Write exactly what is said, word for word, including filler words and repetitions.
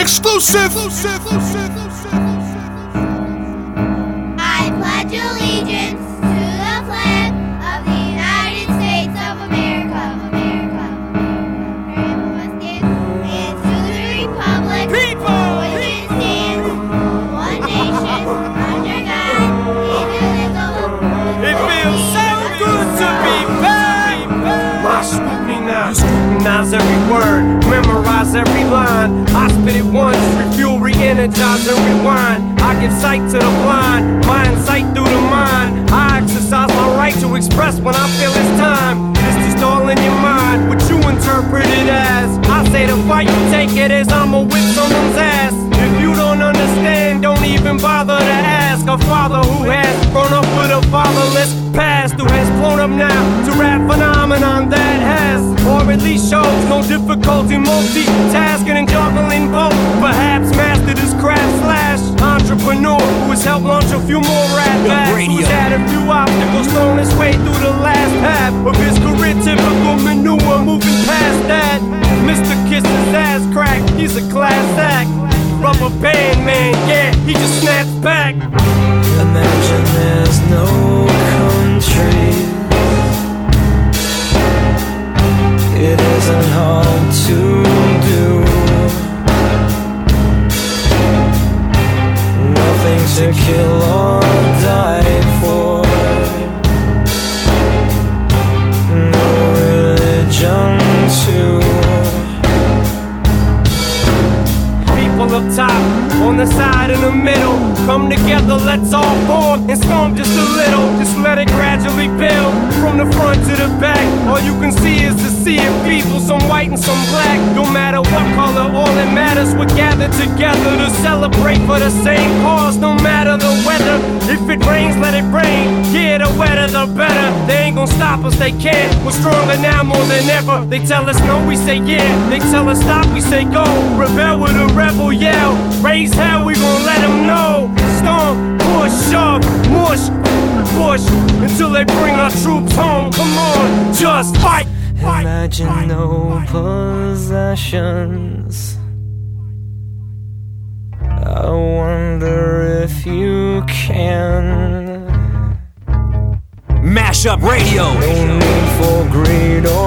Exclusive. I pledge allegiance to the flag of the United States of America, America, and to the republic which it stands, one nation, under God, indivisible. It feels so good to be back. My scrutiny now. Scrutinize every word, memorize every line. I spit it once, refuel, re-energize and rewind. I give sight to the blind, mind sight through the mind. I exercise my right to express when I feel it's time. It's just all in your mind, what you interpret it as. I say the fight, you take it as I'ma whip someone's ass. If you don't understand, don't even bother to ask. A father who has grown up with a fatherless past, who has blown up now to rap phenomenon that has, or at least shows no difficulty multitasking and juggling both. Perhaps mastered his craft slash entrepreneur who has helped launch a few more rap acts, who's had a few obstacles thrown his way through the last half of his career. Typical manure, moving past that. Mister Kisses ass crack, he's a class act. Rubber band man, yeah, he just snaps back. Imagine there's no country. It isn't hard to do. Nothing to kill or die for. No religion too. People up top, on the side, in the middle, come together, let's all form and storm just a little. Just let it gradually build, from the front to the back. All you can see is the sea of people, some white and some black. No matter what color, all that matters, we're gathered together to celebrate for the same cause. No matter the weather, if it rains, let it rain. Yeah, the wetter the better. They ain't gonna stop us, they can't. We're stronger now more than ever. They tell us no, we say yeah. They tell us stop, we say go. Rebel with a rebel yell. Raise hell, we gon' let them know. Storm, push, shove, mush, push until they bring our troops home. Come on, just fight. fight Imagine fight, no fight. possessions. I wonder if you can. Mashup Radio. No need for greed or